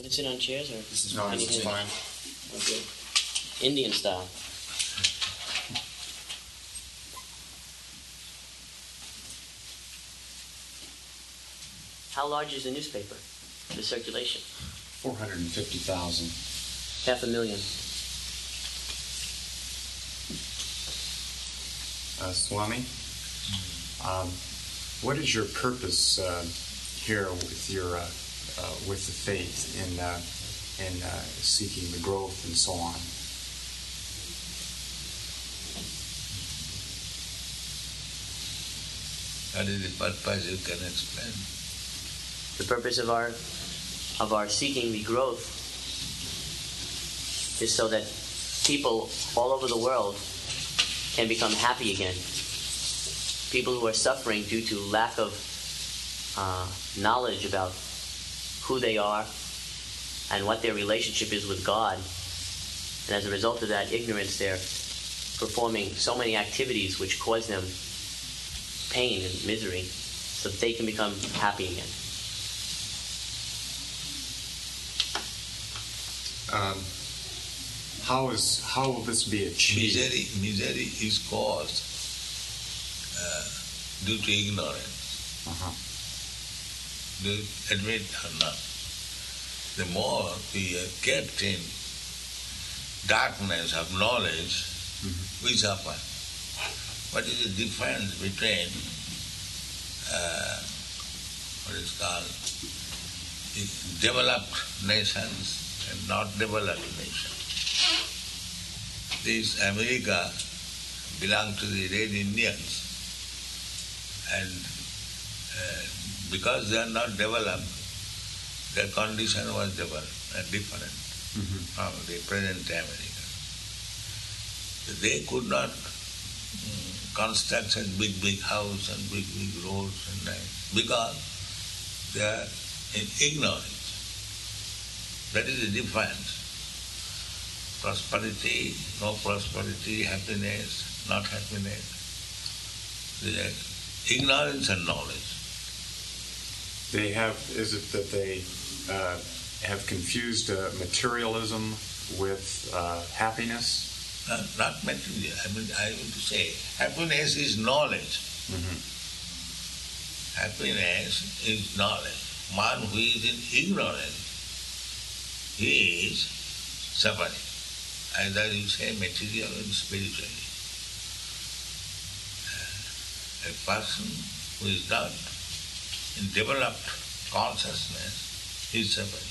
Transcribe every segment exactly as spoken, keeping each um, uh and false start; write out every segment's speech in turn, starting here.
to sit on chairs, or This is no, this is fine. Okay. Indian style. How large is the newspaper? The circulation? Four hundred and fifty thousand. Half a million. Uh, Swami, um, what is your purpose uh, here with your uh, uh, with the faith in uh, in uh, seeking the growth and so on? What is the purpose? You can explain. The purpose of our of our seeking the growth is so that people all over the world can become happy again. People who are suffering due to lack of uh, knowledge about who they are and what their relationship is with God. And as a result of that ignorance, they're performing so many activities which cause them pain and misery, so that they can become happy again. Um, how is how will this be achieved? Misery, misery is caused uh, due to ignorance. Uh-huh. Do you admit or not? The more we are kept in darkness of knowledge, mm-hmm. we suffer. What is the difference between uh, what is called developed nations and not developed nations? This America belongs to the Red Indians, and uh, because they are not developed, their condition was developed and different mm-hmm. from the present America. They could not um, construct such big, big house and big, big roads and that because they are in ignorance. That is the difference. Prosperity, no prosperity, happiness, not happiness. The ignorance and knowledge. They have, is it that they uh, have confused uh, materialism with uh, happiness? Uh, not material. I mean, I want to say, happiness is knowledge. Mm-hmm. Happiness is knowledge. Man who is in ignorance, he is suffering. Either you say material or spiritually. A person who is not in developed consciousness is suffering.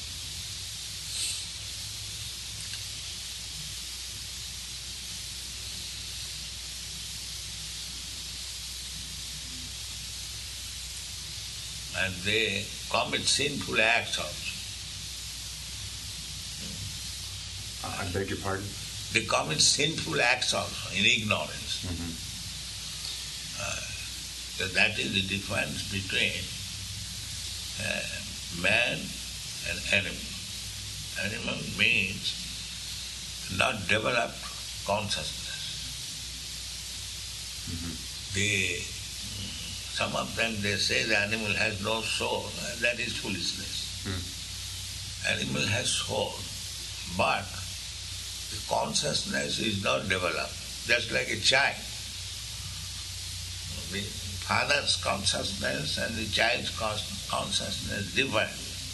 And they commit sinful acts also. I beg your pardon? They commit sinful acts also in ignorance. Mm-hmm. Uh, so that is the difference between uh, man and animal. Animal means not developed consciousness. Mm-hmm. They, some of them they say the animal has no soul. That is foolishness. Mm. Animal has soul, but the consciousness is not developed, just like a child. The father's consciousness and the child's consciousness different.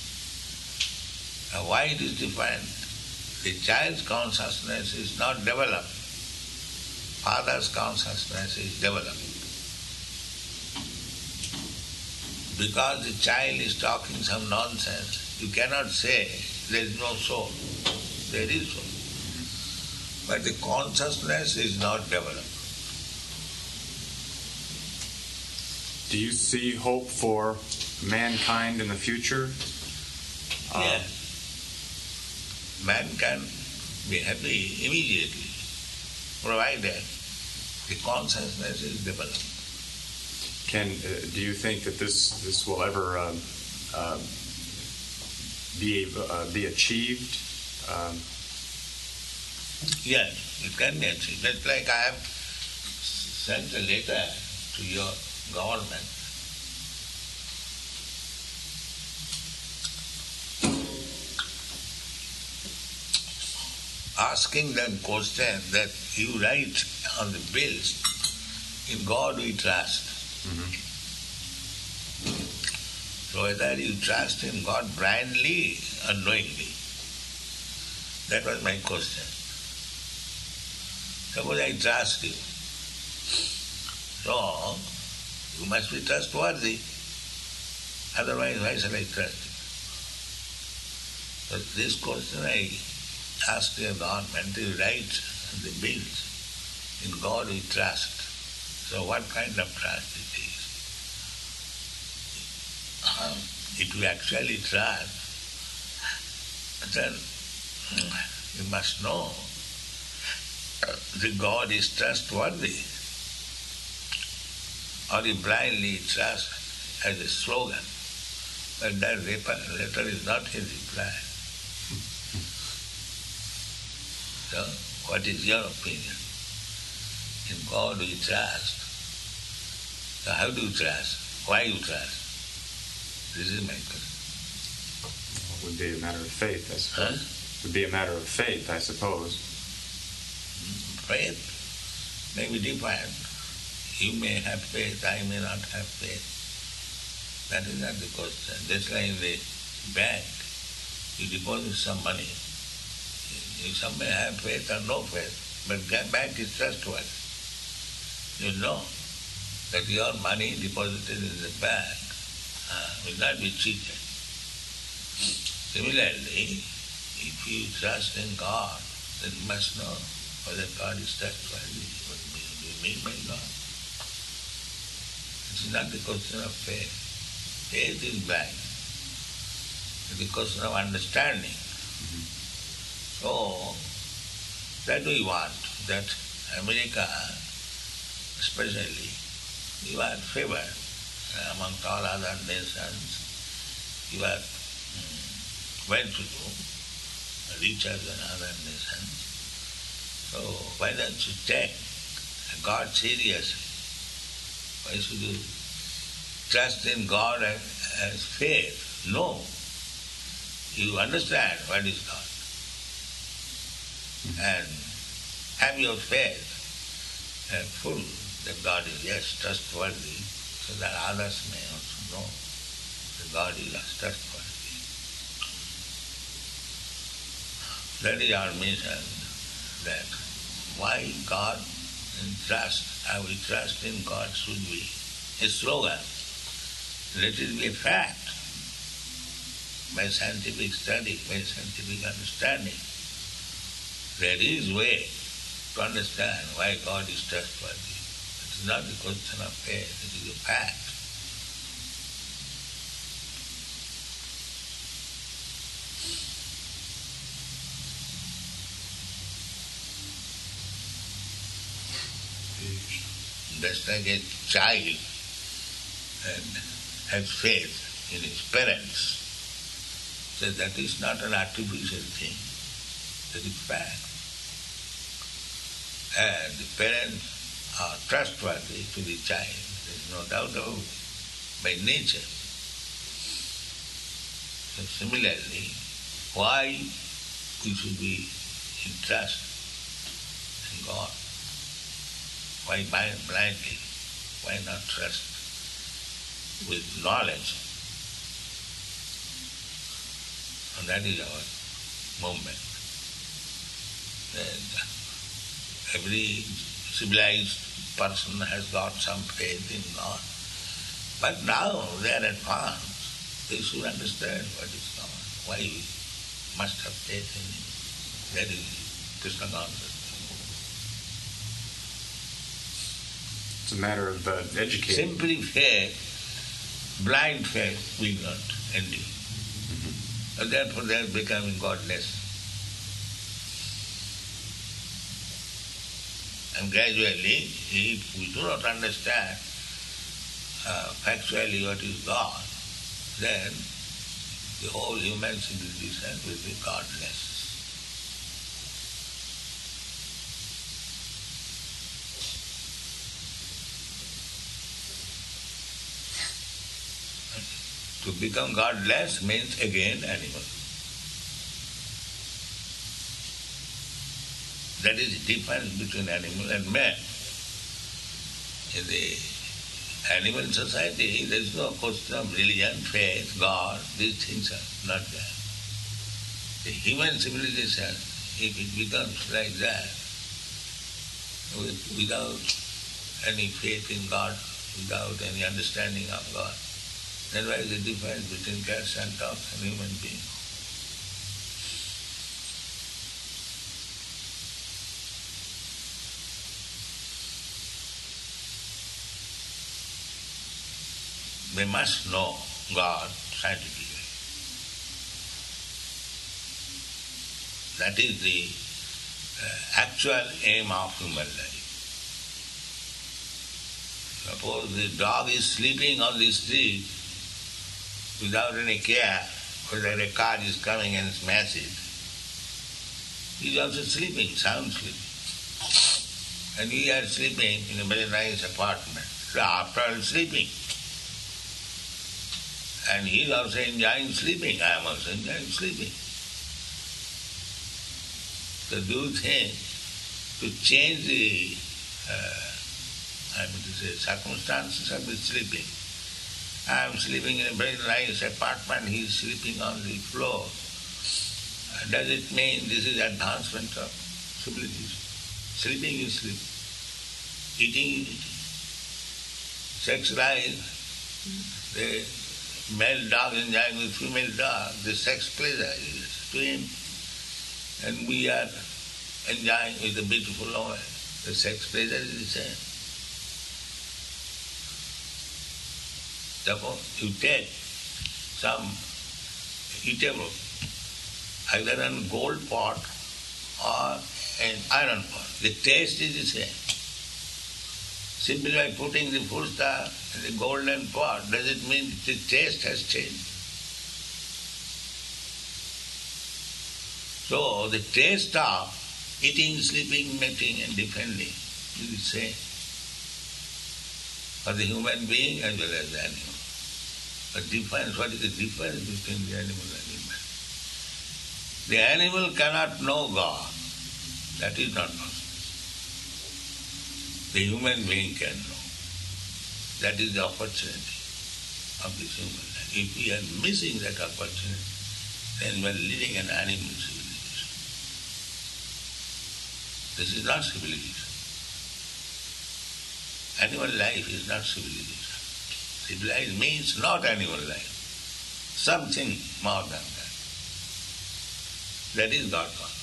Now, why it is different? The child's consciousness is not developed. Father's consciousness is developed. Because the child is talking some nonsense, you cannot say there is no soul. There is soul. But the consciousness is not developed. Do you see hope for mankind in the future? Yes. Uh, Man can be happy immediately, provided the consciousness is developed. Can uh, do you think that this this will ever um, uh, be uh, be achieved? Um, Yes, it can be achieved. Just like I have sent a letter to your government. asking them question that you write on the bills, in God we trust. Mm-hmm. So whether you trust in God blindly or knowingly, that was my question. Suppose I trust you. So, you must be trustworthy. Otherwise, why shall I trust you? So this question I asked your government to write the bills. In God we trust. So what kind of trust it is? Um, if you actually trust, then you must know that God is trustworthy. Or you blindly trust as a slogan, but that letter is not his reply. So, what is your opinion? In God we trust. So how do you trust? Why you trust? This is my question. It would be a matter of faith, I suppose. Huh? It would be a matter of faith, I suppose. Faith may be different. You may have faith, I may not have faith. That is not the question. Just like in the bank, you deposit some money. You some may have faith or no faith, but the bank is trustworthy. You know that your money deposited in the bank uh, will not be cheated. Similarly, if you trust in God, then you must know whether God is trustworthy. What do you mean by God? It is not the question of faith. Faith is blind. It is the question of understanding. Mm-hmm. So, that we want, that America especially, you are favored amongst all other nations. You are mm, well-to-do, richer than other nations. So why don't you take God seriously? Why should you trust in God as, as faith? No. You understand what is God. And have your faith uh, full that God is, yes, trustworthy, so that others may also know that God is trustworthy. That is our mission, that why God and trust, how we trust in God should be a slogan. Let it be a fact by scientific study, by scientific understanding. There is way to understand why God is trustworthy. It is not a question of faith, it is a fact. Just like a child and has faith in his parents, so that is not an artificial thing, that is fact. And the parents are trustworthy to the child, there is no doubt about it, by nature. So similarly, why we should be in trust in God? Why blindly? Why not trust with knowledge? And that is our movement. And every civilized person has got some faith in God. But now they are advanced. They should understand what is God, why we must have faith in Him. That is Krishna consciousness. It's a matter of uh, educating. Simply faith, blind faith will not endure. Mm-hmm. And therefore they are becoming godless. And gradually, if we do not understand uh, factually what is God, then the whole human civilization will be godless. To become godless means again animal. That is the difference between animal and man. In the animal society, there is no question of religion, faith, God. These things are not there. The human civilization, if it becomes like that, with, without any faith in God, without any understanding of God, then what is the difference between cats and dogs and human beings? They must know God scientifically. That is the uh, actual aim of human life. Suppose the dog is sleeping on the street without any care whether a car is coming and smash it. He is also sleeping, sound sleeping. And we are sleeping in a very nice apartment. So after all sleeping. And he is also enjoying sleeping. I am also enjoying sleeping. So do you think to change the uh, I mean to say circumstances of the sleeping? I am sleeping in a very nice apartment, he is sleeping on the floor. Does it mean this is advancement of civilization? Sleeping is sleeping. Eating is eating. Sex life, the male dog enjoying with female dog, the sex pleasure is to him. And we are enjoying with a beautiful woman. The sex pleasure is the same. Therefore, you take some eatable, either in gold pot or an iron pot. The taste is the same. Simply by putting the food stuff in the golden pot, does it mean the taste has changed? So the taste of eating, sleeping, mating and defending is the same for the human being as well as the animal. But difference, what is the difference between the animal and human? The animal cannot know God. That is not possible. The human being can know. That is the opportunity of this human life. If we are missing that opportunity, then we are living an animal civilization. This is not civilization. Animal life is not civilization. Civilized means not animal life. Something more than that. That is God consciousness.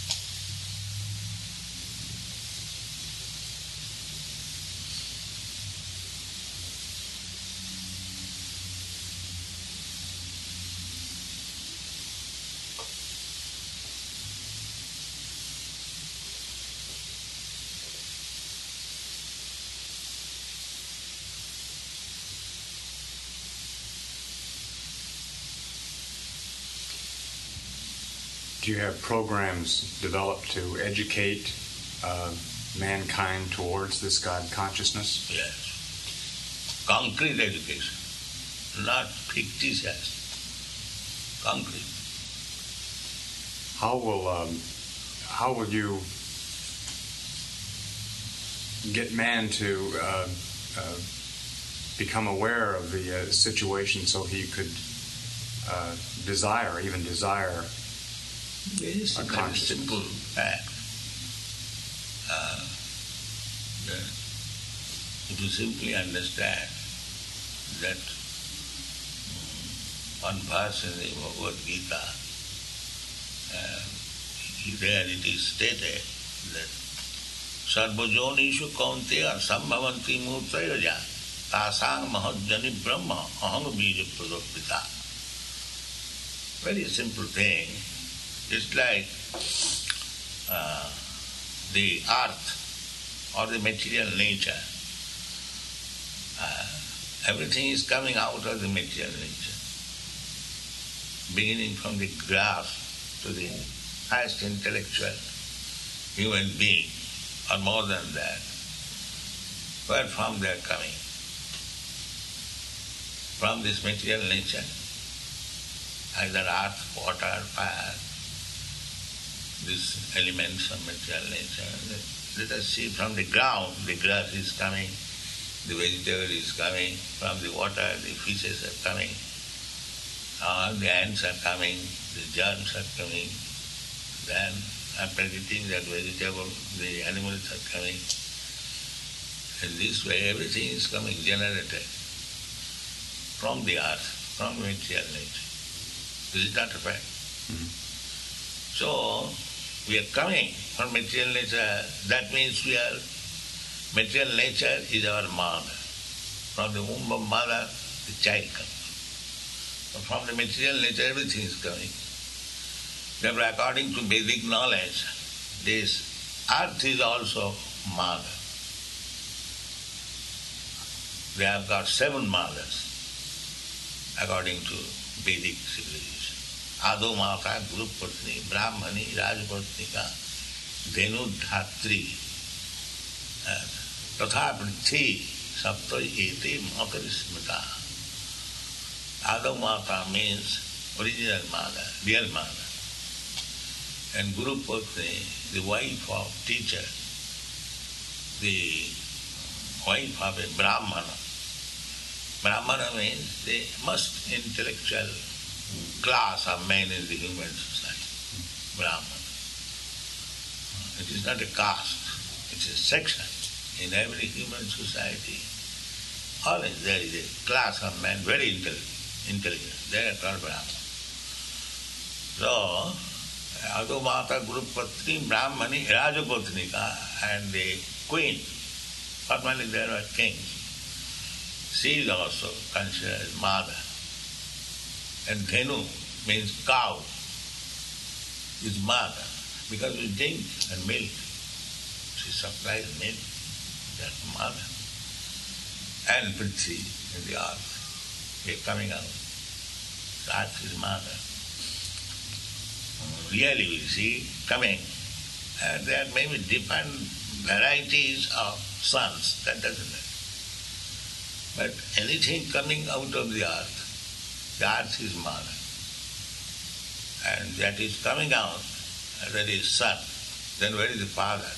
Do you have programs developed to educate uh, mankind towards this God consciousness? Yes. Concrete education, not fictitious. Concrete. How will um, how will you get man to uh, uh, become aware of the uh, situation so he could uh, desire, even desire? Yes, a very simple fact. Uh, if you simply understand that one verse in the Bhagavad Gita, uh, there it is stated that Sarvajonishu kaunteya sambhavanti murtayaja tasang mahajjani brahma aham bija pradopita. Very simple thing. It's like uh, the earth or the material nature. Uh, everything is coming out of the material nature. Beginning from the grass to the highest intellectual human being, or more than that. Where from they are coming? From this material nature. Either earth, water, fire. The these elements of material nature. Let us see from the ground, the grass is coming, the vegetable is coming, from the water the fishes are coming, all the ants are coming, the germs are coming, then after eating that vegetable, the animals are coming. And this way everything is coming, generated from the earth, from material nature. This is not a fact. Mm-hmm. So, we are coming from material nature, that means we are, material nature is our mother. From the womb of mother, the child comes. But from the material nature, everything is coming. Therefore, according to Vedic knowledge, this earth is also mother. They have got seven mothers, according to Vedic civilization. Ado Mata, Guru Patni, Brahmani, Rajapatnika, Dhenu Dhatri, Tatha Prithi, Sapta Ete Matarismita. Ado Mata means original mother, real mother. And Guru Patni, the wife of teacher, the wife of a Brahmana. Brahmana means the most intellectual class of men in the human society. Brahmana. It is not a caste, it is a section. In every human society, always there is a class of men very intelligent. They are called Brahmana. So, Ado Mata Guru Patni, Brahmani, Rajapatnika, and the queen. Formerly there were kings. She is also considered as mother. And Dhenu means cow, is mother, because we drink and milk. She supplies milk, that's mother. And Prithvi in the earth, they are coming out. The earth is mother. Really we see coming. And there may be different varieties of sons, that doesn't matter. But anything coming out of the earth, the earth is mother. And that is coming out, that is son. Then where is the father?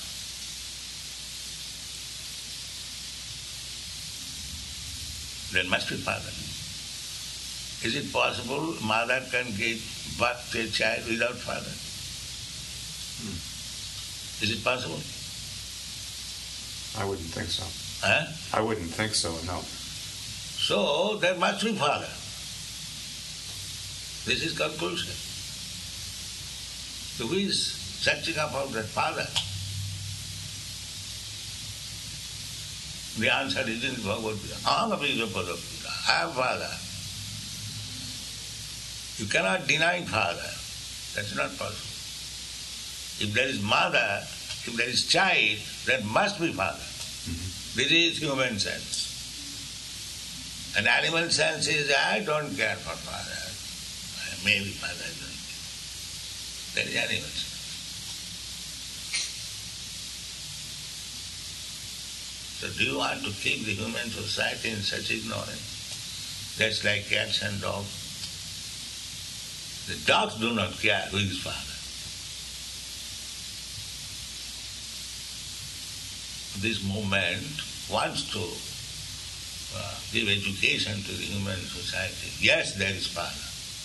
There must be father. Is it possible mother can give birth to a child without father? Hmm. Is it possible? I wouldn't think so. Huh? I wouldn't think so, no. So there must be father. This is conclusion. So who is searching about that father? The answer is in Bhagavad Gita. Aham api Padapita. I am father. You cannot deny father. That's not possible. If there is mother, if there is child, there must be father. Mm-hmm. This is human sense. An animal sense is, I don't care for father. Maybe father, I don't care. That is animal sense. So do you want to keep the human society in such ignorance? That's like cats and dogs. The dogs do not care who is father. This movement wants to uh, give education to the human society. Yes, there is father.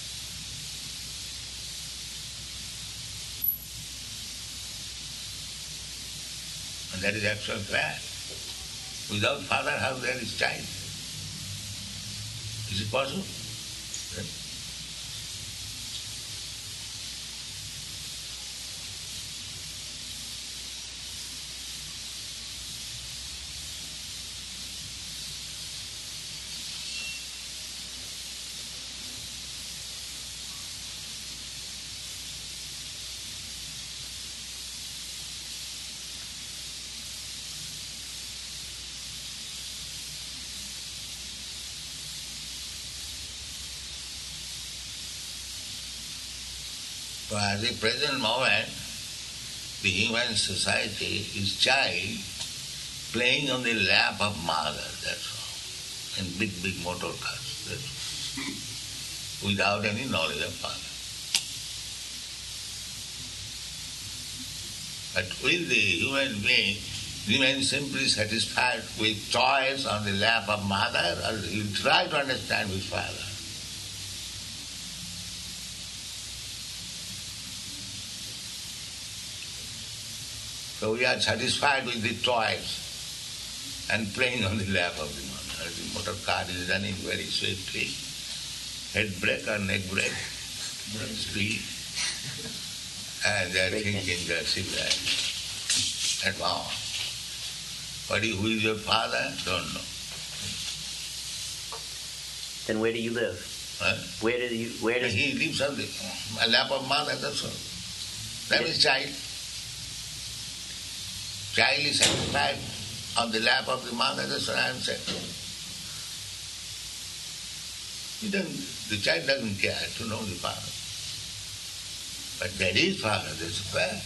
And that is actual fact. Without father, how there is child? Is it possible? So at the present moment, the human society is child playing on the lap of mother, that's all, in big, big motor cars, that's all, without any knowledge of father. But with the human being, remain simply satisfied with toys on the lap of mother, or you try to understand with father. So we are satisfied with the toys and playing on the lap of the mother. The motor car is running very swiftly. Head brake or neck brake, speed. And they are thinking they are civilized. And wow. But who is your father? Don't know. Then where do you live? Huh? Where do you? Where does he lives on the lap of mother? That's all. That is child. Child is satisfied on the lap of the mother. That's what I am saying. He doesn't, the child doesn't care to know the father. But that is father. That's a fact.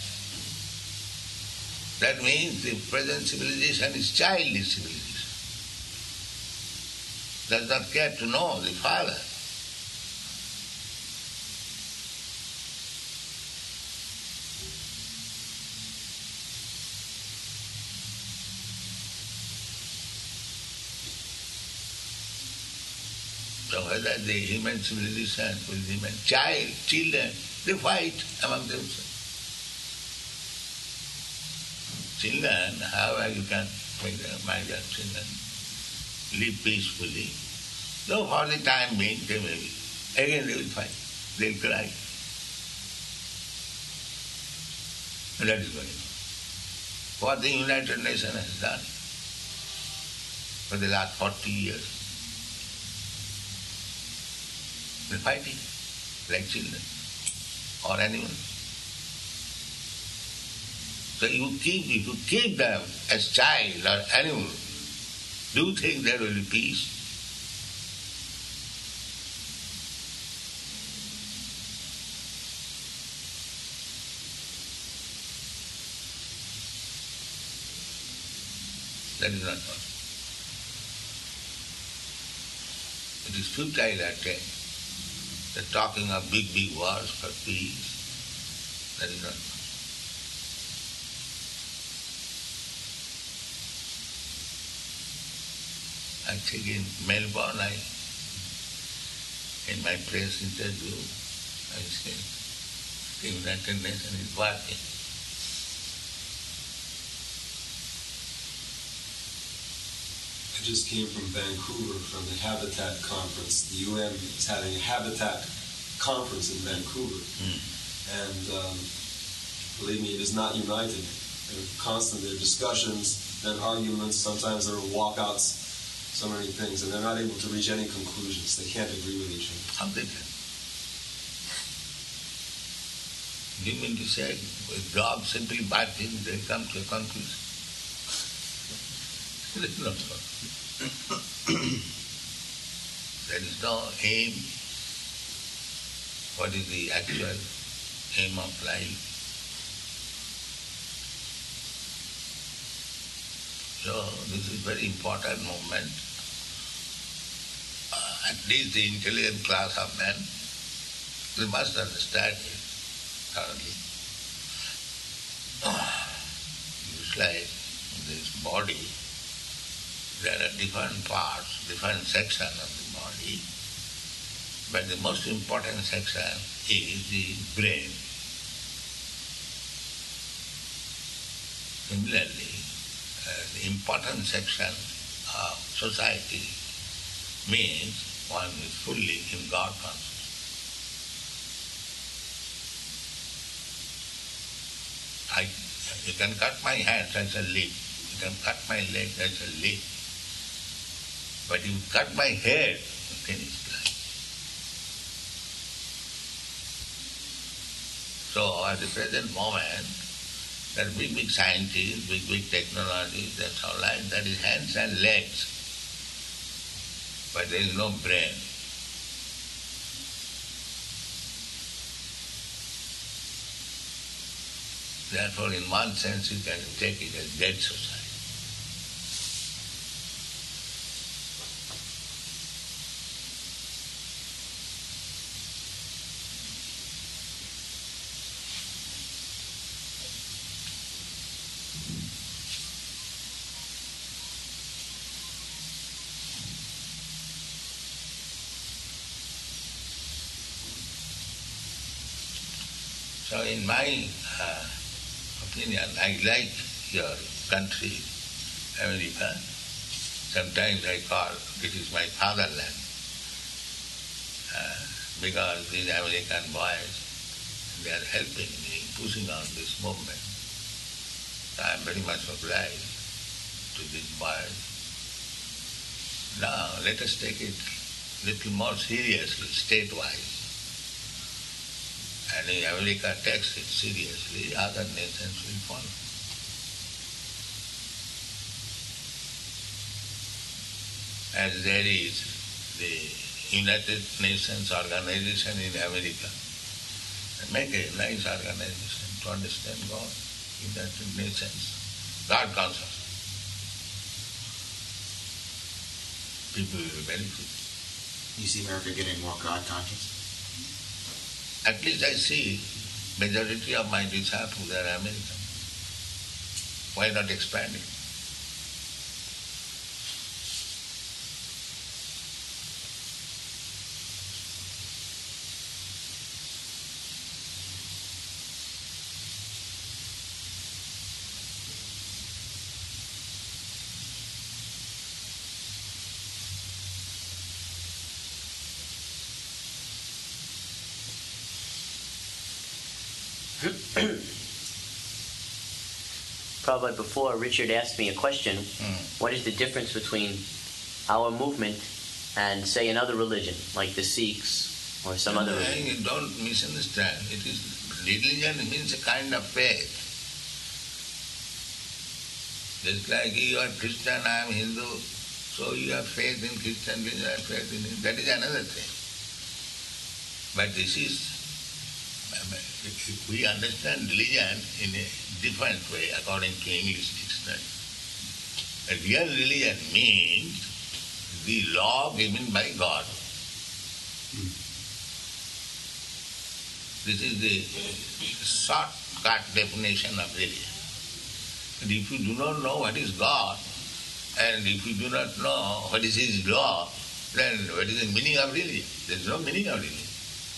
That means the present civilization is childish civilization. Does not care to know the father. So whether the human civilization will human child, children, they fight among themselves. Children, however you can make them, my dear children, live peacefully. Though for the time being they may be. Again they will fight. They will cry. And that is going on. What the United Nations has done for the last forty years. They're fighting like children or animals. So you keep, if you keep them as child or animal, do you think there will be peace? That is not possible. It is futile attempt. They're talking of big, big wars for peace. That is not possible. I think in Melbourne, I, in my press interview, I said, the United Nations is working. I just came from Vancouver from the Habitat Conference. The U N is having a Habitat Conference in Vancouver. Mm. And um, believe me, it is not united. There are constant, there are discussions, then arguments, sometimes there are walkouts, so many things, and they're not able to reach any conclusions. They can't agree with each other. How they can? You mean to say with dogs simply barking, they come to a conclusion? There is no There is no aim. What is the actual aim of life? So this is very important movement. Uh, at least the intelligent class of men, they must understand it thoroughly. It's like this body, there are different parts, different sections of the body, but the most important section is the brain. Similarly, uh, the important section of society means one is fully in God consciousness. I, you can cut my hands as a limb, you can cut my leg as a limb, but you cut my head, finished life. So at the present moment, there are big, big scientists, big, big technologies, that's all right, that is hands and legs, but there is no brain. Therefore, in one sense, you can take it as dead society. So in my uh, opinion, I like your country, America. Sometimes I call it is my fatherland uh, because these American boys, they are helping me, pushing on this movement. So I am very much obliged to these boys. Now let us take it a little more seriously, state-wise. And if America takes it seriously, other nations will follow. As there is the United Nations organization in America, make a nice organization to understand God, United Nations, God consciousness. People will benefit. You see America getting more God conscious? At least I see majority of my disciples are American. Why not expand it? Prabhupada, before Richard asked me a question, Mm. what is the difference between our movement and, say, another religion, like the Sikhs or some No, other no, religion? you don't misunderstand. It is religion means a kind of faith. Just like you are Christian, I am Hindu, so you have faith in Christian religion, I have faith in Hindu. That is another thing. But this is, if we understand religion in a different way according to English dictionary. A real religion means the law given by God. This is the shortcut definition of religion. And if you do not know what is God, and if you do not know what is His law, then what is the meaning of religion? There is no meaning of religion.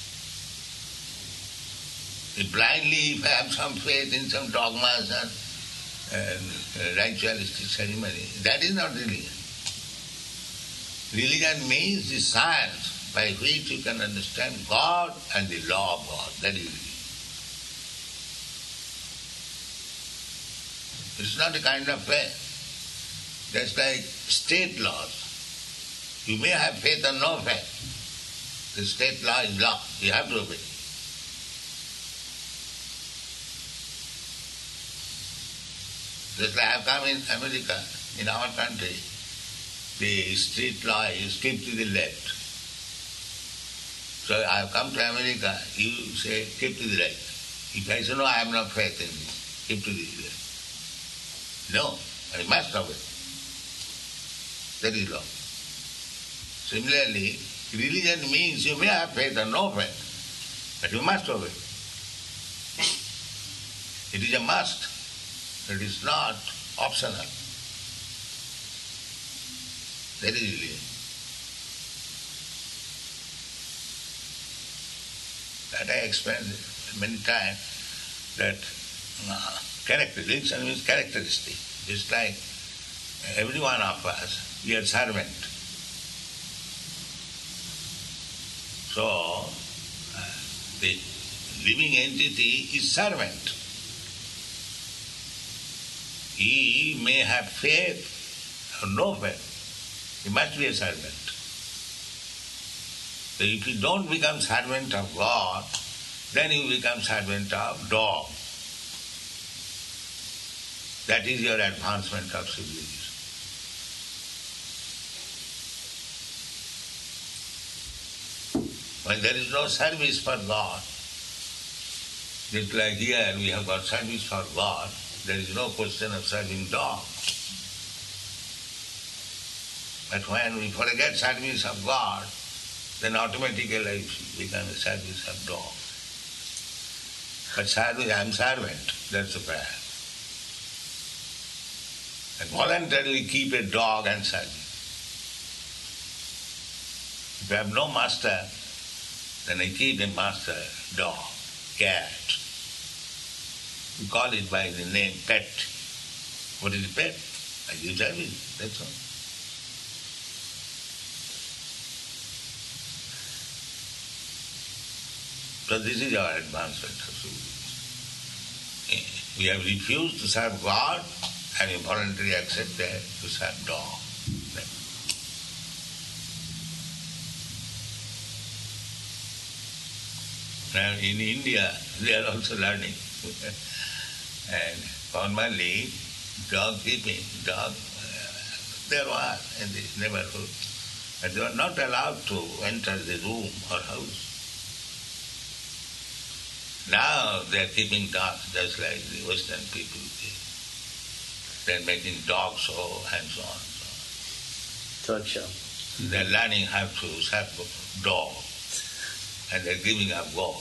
If blindly, if I have some faith in some dogmas and, and ritualistic ceremony, that is not religion. Religion means the science by which you can understand God and the law of God. That is religion. It's not a kind of faith. Just like state laws. You may have faith or no faith. The state law is law. You have to obey. Just like I have come in America, in our country, the street law is keep to the left. So I have come to America, you say keep to the right. If I say no, I have no faith in this, keep to the left. No, I must obey. That is law. Similarly, religion means you may have faith or no faith, but you must obey. It is a must. It is not optional. That is religion. That I explained many times, that uh, character, religion means characteristic. It's like every one of us, we are servant. So, uh, the living entity is servant. He may have faith or no faith. He must be a servant. So if you don't become servant of God, then you become servant of dog. That is your advancement of civilization. When there is no service for God, just like here we have got service for God, there is no question of serving dog. But when we forget service of God, then automatically we become a service of dog. But service, I am servant, that's the prayer. And voluntarily keep a dog and service. If I have no master, then I keep a master, dog, cat, We call it by the name pet. What is pet? I give service, that's all. So this is our advancement. We have refused to serve God and we voluntarily accepted to serve dog. Now in India, they are also learning. And formerly, dog keeping, dog, uh, there was in the neighborhood, but they were not allowed to enter the room or house. Now they are keeping dogs just like the Western people. They are making dog show and so on. So Dog show. on. They are learning how to serve dog, and they are giving up God.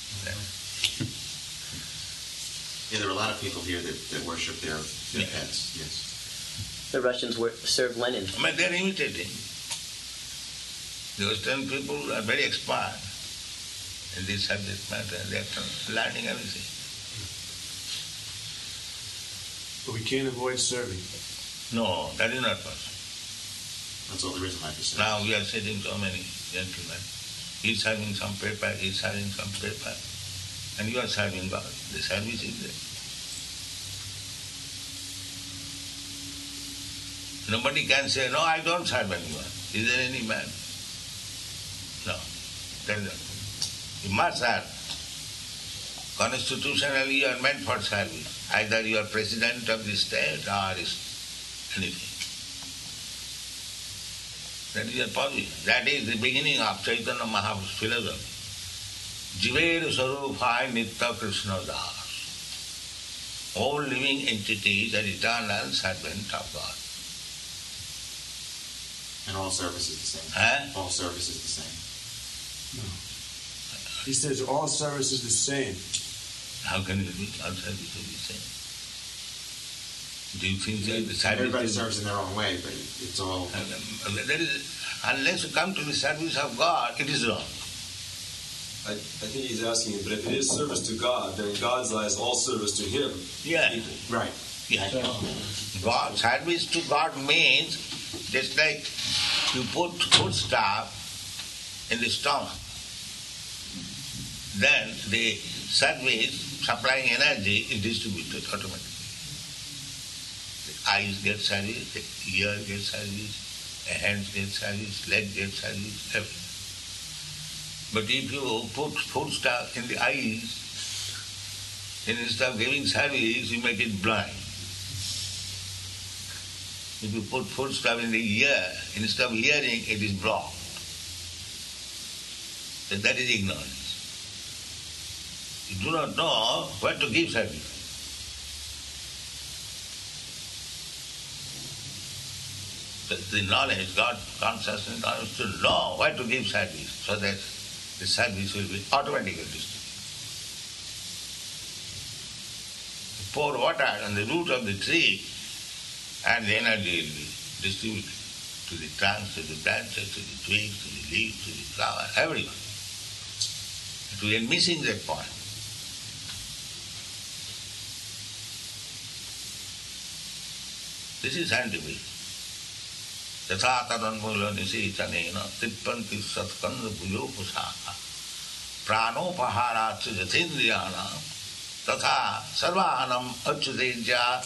Yeah, there are a lot of people here that, that worship their, their Yeah. pets, yes. The Russians were, served Lenin. I mean, they are imitating. The Western people are very expert in this subject matter. They are learning everything. But we can't avoid serving. No, that is not possible. That's all there is in life is service. Now we are sitting so many gentlemen. He's serving some paper, he's serving some paper, and you are serving God. The service is there. Nobody can say, no, I don't serve anyone. Is there any man? No. There is not. You must serve. Constitutionally you are meant for service. Either you are president of the state or anything. That is your position. That is the beginning of Chaitanya Mahaprabhu's philosophy. Jiver Sarupāya Nitya Krishna Das. All living entities are eternal servants of God. And all service is the same. Huh? All service is the same. He says all service is the same. How can it be? All service is the same. Do you think that the service Everybody is... serves in their own way, but it's all... Uh, That is, unless you come to the service of God, it is wrong. I, I think he's asking, but if it is service to God, then in God's eyes, all service to Him Yeah. is equal. Right. Yeah. God, service to God means just like you put food stuff in the stomach. Then the service supplying energy is distributed automatically. The eyes get service, the ear gets service, the hands get service, leg gets service, everything. But if you put food stuff in the eyes, instead of giving service, you make it blind. If you put food stuff in the ear, instead of hearing, it is blocked. So that is ignorance. You do not know what to give service. The, the knowledge, God consciousness, knowledge to know what to give service, so that the service will be automatically distributed. Pour water on the root of the tree, and the energy will be distributed to the trunks, to the branches, to the twigs, to the leaves, to the flower, everyone. But we are missing that point. This is scientific. Yatha tadanmula nisichanena tippanti satkanda bhujopusaha pranopaharatsu jatindriyana tatha sarvanam achyuteja.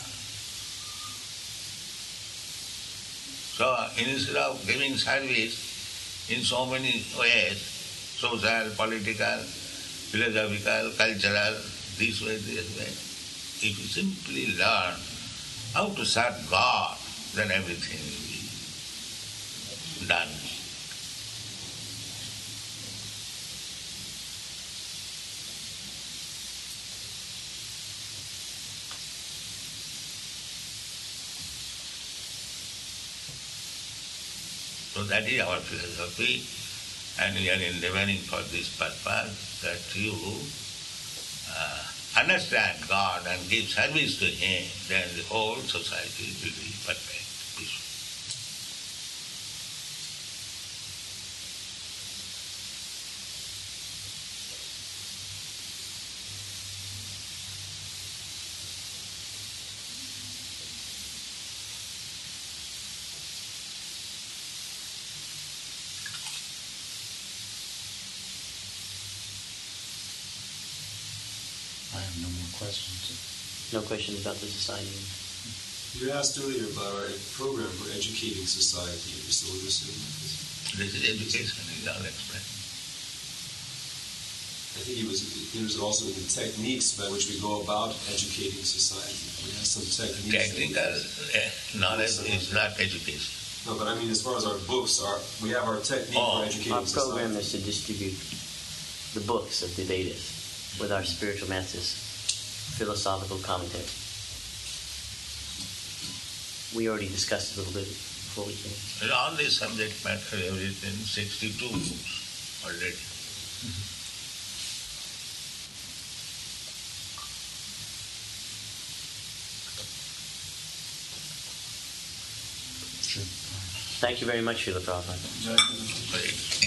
So instead of giving service in so many ways, social, political, philosophical, cultural, this way, this way, if you simply learn how to serve God, then everything will be done. So that is our philosophy, and we are endeavoring for this purpose, that you uh, understand God and give service to Him, then the whole society will be perfect, peaceful. have no more questions. No questions about the society. You asked earlier about our program for educating society. Are you still interested in that? This is education, is all explained. I think he was interested also in the techniques by which we go about educating society. We have some techniques. Technical uh, knowledge is not education. No, but I mean, as far as our books, our we have our technique Oh, for educating Our program society. is to distribute the books of the Vedas with our spiritual masters' philosophical commentary. We already discussed it a little bit before we came. And all this subject matter, everything, sixty-two books already. Sure. Thank you very much, Srila Prabhupada. Right.